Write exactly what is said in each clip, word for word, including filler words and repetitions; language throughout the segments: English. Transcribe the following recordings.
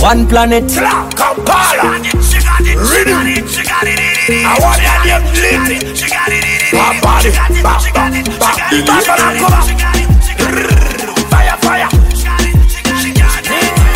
One planet. Kampala. She got it, she got it, she got it, I want to hear it. She got it, my body, back, back, back, back, back, fire, fire. She got it, she got it, she got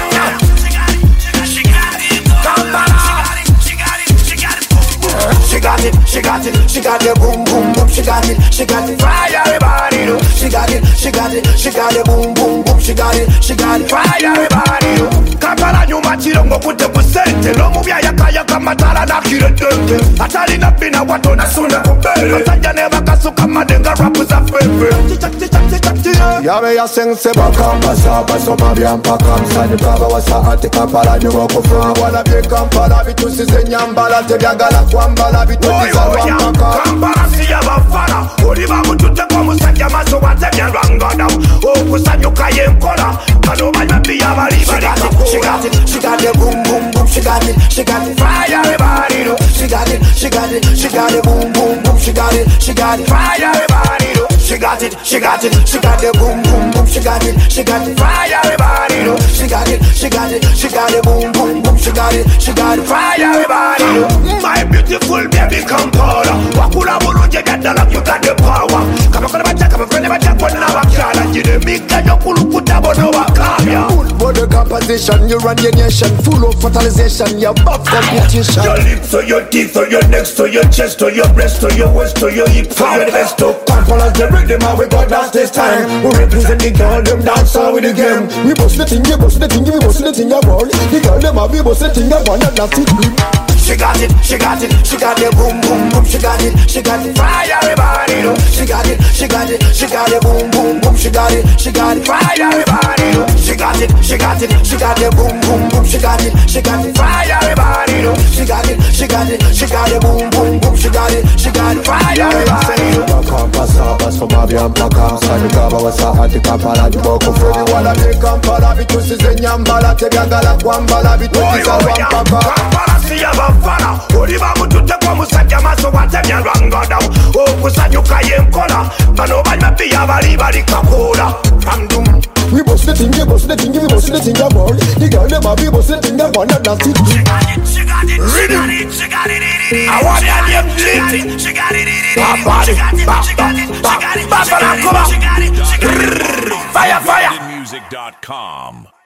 it, she got it, Kampala. She got it, she got it, she got it, she got it, she got it, boom, boom, boom. She got it, she got it, fire, everybody do. She got it, she got it, she got it, boom, boom, boom. She got it, she got it, fire, everybody do. Kampala nyuma chirongo kute kusente. Lomu bya yaka yaka matala na kiretente. Atali na pina watu na suna kubele. Masanja neva kasuka madenga rapu za fefe. Yabe ya sense bakamba saba soma byampaka msani kaba wasa ati Kampala nyuma kufa. Wala bye Kampala bitusize nyambala tebyagala kwambala bitusiza wampaka. Kampala siya bafana. Oliba mutute kwa musajja maso watemya rangada. Okusanyuka yenkola. Kano banyabi yabali bali kakula. She got it, she got it, boom, boom, boom. She got it, she got it, fire, everybody do. She got it, she got it, she got it, boom, boom, boom. She got it, she got it, fire, everybody do. She got it, she got it, she got it, boom, boom, boom. She got it, she got it, fire, everybody do. She got it, she got it, she got it, boom, boom, boom. She got it, she got it, fire, everybody do. My beautiful baby Kampala. Wakula bulunje gadala, you got the power. Kama kona bacha, kama kona bacha, kona wakala. Jide mika nyokulu kutabono wakabya. For the composition, you run your nation. Full of fertilization, you're above competition. Your lips to your teeth, to your neck, to your chest, to your breast, to your waist, to your hip, to your vest. Kampala's the rhythm, and we got dance this time. We represent the girl, them dance all with the game. We bust the thing, we bust the thing, we bust the thing, about the girl, them have we bust the thing, about that nasty. She got it, she got it, she got it, boom, boom, boom. She got it, she got it, fire, everybody do. She got it, she got it, she got it, boom, boom, boom. She got it, she got it, fire, everybody do. She got it, she got it, she got it, boom, boom, boom. She got it, she got it, fire, everybody do. She got it, she got it, she got it, boom, boom, boom. She got it, she got it, fire, everybody do. Kampala, bas for Bobby and Paka. Sani kaba wasa ati Kampala jiboko fwe. Wala me Kampala bitusize nyambala tebyagala kwambala bitusiza wampaka. Kampala siya bafana. Oliba mutute kwa musajja maso watemya rangada. Okusanyuka yenkola. Bano banyabi yabali bali kakula. Fandum. We bust the thing, we bust the thing, we bust the thing about the girl, them have we bust the thing, them want that nasty. She got it, she got it, she got it, she got it, I want to hear it. She got it, my body, back, back, back, back, back, back, back, fire, fire. music dot com